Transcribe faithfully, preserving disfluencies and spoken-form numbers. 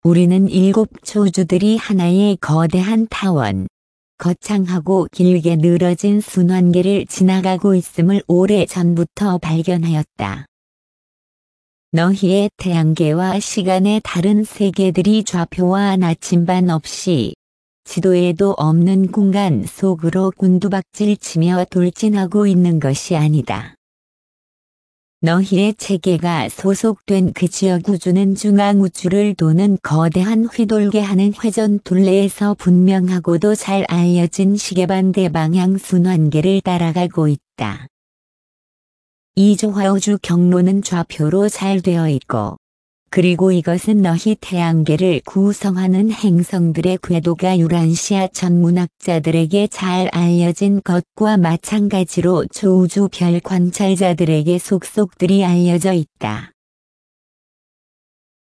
우리는 일곱 초우주들이 하나의 거대한 타원, 거창하고 길게 늘어진 순환계를 지나가고 있음을 오래 전부터 발견하였다. 너희의 태양계와 시간의 다른 세계들이 좌표와 나침반 없이 지도에도 없는 공간 속으로 곤두박질치며 돌진하고 있는 것이 아니다. 너희의 체계가 소속된 그 지역 우주는 중앙우주를 도는 거대한 휘돌게 하는 회전 둘레에서 분명하고도 잘 알려진 시계반대 방향 순환계를 따라가고 있다. 이 조화우주 경로는 좌표로 잘 되어 있고, 그리고 이것은 너희 태양계를 구성하는 행성들의 궤도가 유란시아 천문학자들에게 잘 알려진 것과 마찬가지로 초우주 별 관찰자들에게 속속들이 알려져 있다.